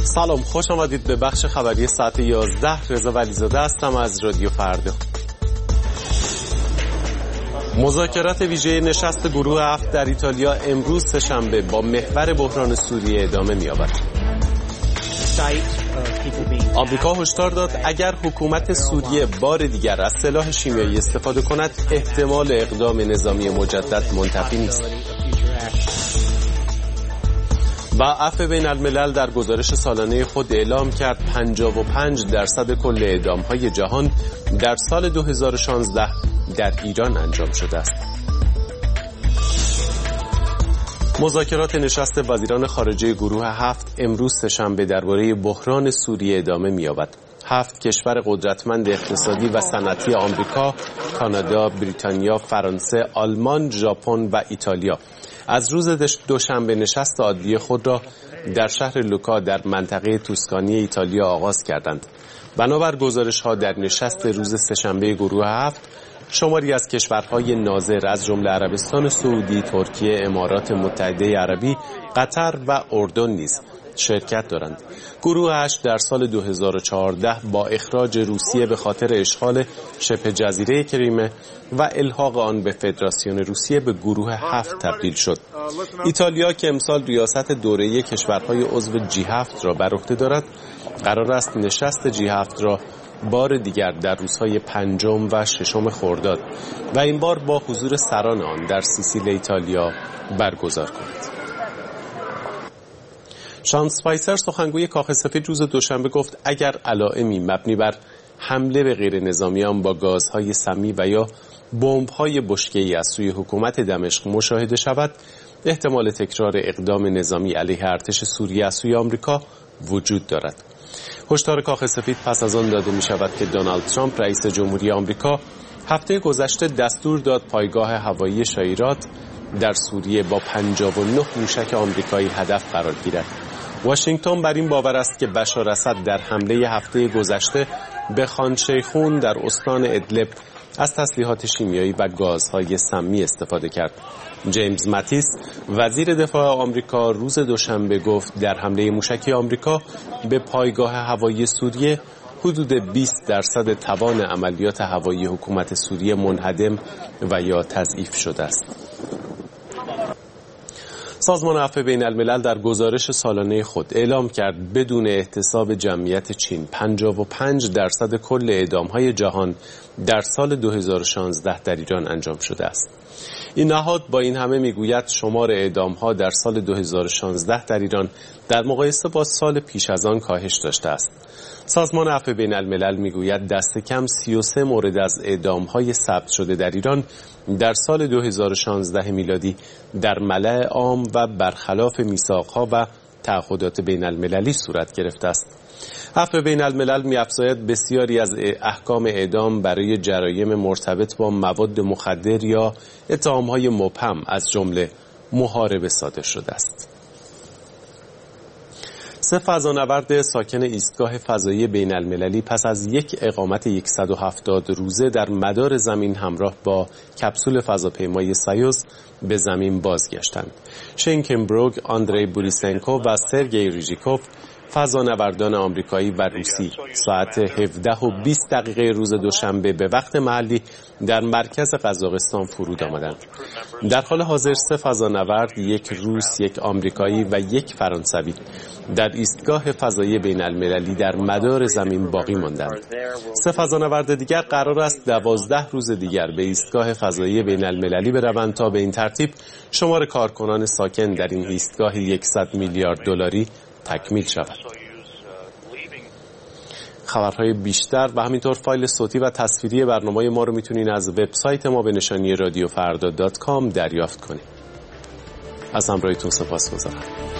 سلام، خوش آمدید به بخش خبری ساعت 11. رضا ولیزاده هستم از رادیو فردا. مذاکرات ویژه نشست گروه 7 در ایتالیا امروز سه‌شنبه با محور بحران سوریه ادامه می‌یابد. آمریکا هشدار داد اگر حکومت سوریه بار دیگر از سلاح شیمیایی استفاده کند احتمال اقدام نظامی مجدد منتفی نیست. و عفو بین الملل در گزارش سالانه خود اعلام کرد 55% کل اعدام‌های جهان در سال 2016 در ایران انجام شده است. مذاکرات نشست وزیران خارجه گروه 7 امروز سه‌شنبه درباره بحران سوریه ادامه می‌یابد. 7 کشور قدرتمند اقتصادی و صنعتی آمریکا، کانادا، بریتانیا، فرانسه، آلمان، ژاپن و ایتالیا از روز دوشنبه نشست عادی خود را در شهر لوکا در منطقه توسکانی ایتالیا آغاز کردند. بنابر گزارش‌ها در نشست روز سه‌شنبه گروه 7 شماری از کشورهای ناظر از جمله عربستان سعودی، ترکیه، امارات متحده عربی، قطر و اردن نیز شرکت دارند. گروه 8 در سال 2014 با اخراج روسیه به خاطر اشغال شبه جزیره کریمه و الحاق آن به فدراسیون روسیه به گروه 7 تبدیل شد. ایتالیا که امسال ریاست دوره کشورهای عضو G7 را بر عهده دارد، قرار است نشست G7 را بار دیگر در روزهای 5 و 6 خرداد و این بار با حضور سران آن در سیسیل ایتالیا برگزار کند. شان اسپایسر سخنگوی کاخ سفید روز دوشنبه گفت اگر علائمی مبنی بر حمله به غیر نظامیان با گازهای سمی و یا بمب‌های بشکه‌ای از سوی حکومت دمشق مشاهده شود، احتمال تکرار اقدام نظامی علیه ارتش سوریه از سوی آمریکا وجود دارد. هشدار کاخ سفید پس از آن داده می شود که دونالد ترامپ رئیس جمهوری آمریکا هفته گذشته دستور داد پایگاه هوایی شایرات در سوریه با 59 موشک آمریکایی هدف قرار گیرد. واشنگتن بر این باور است که بشار اسد در حمله هفته گذشته به خان شیخون در استان ادلب از تسلیحات شیمیایی و گازهای سمی استفاده کرد. جیمز ماتیس وزیر دفاع آمریکا روز دوشنبه گفت در حمله موشکی آمریکا به پایگاه هوایی سوریه حدود 20% توان عملیات هوایی حکومت سوریه منهدم و یا تضعیف شده است. سازمان عفو بین الملل در گزارش سالانه خود اعلام کرد بدون احتساب جمعیت چین 55% کل اعدام‌های جهان در سال 2016 در ایران انجام شده است. این نهاد با این همه میگوید شمار اعدام‌ها در سال 2016 در ایران در مقایسه با سال پیش از آن کاهش داشته است. سازمان عفو بین الملل میگوید دست کم 33 مورد از اعدام‌های ثبت شده در ایران در سال 2016 میلادی در ملأ عام و برخلاف میثاق‌ها و تعهدات بین المللی صورت گرفته است. عفو بین الملل می‌افزاید بسیاری از احکام اعدام برای جرایم مرتبط با مواد مخدر یا اتهام‌های مبهم از جمله محاربه صادر شده است. 3 فضانورد ساکن ایستگاه فضایی بین المللی پس از یک اقامت 170 روزه در مدار زمین همراه با کپسول فضاپیمای سایوز به زمین بازگشتند. شینکنبروگ، آندری بوریسنکو و سرگئی ریژیکوف فضانوردان آمریکایی و روسی ساعت 17:20 روز دوشنبه به وقت محلی در مرکز قزاقستان فرود آمدند. در حال حاضر 3 فضانورد، یک روس، یک آمریکایی و یک فرانسوی در ایستگاه فضایی بین المللی در مدار زمین باقی ماندند. 3 فضانورد دیگر قرار است 12 روز دیگر به ایستگاه فضایی بین المللی بروند تا به این ترتیب شمار کارکنان ساکن در این ایستگاه 100 میلیارد دلاری تکمیل شود. خبرهای بیشتر و همینطور فایل صوتی و تصویری برنامه ما رو میتونین از وبسایت ما به نشانی رادیوفردا.com دریافت کنید. از همراهیتون سپاسگزارم.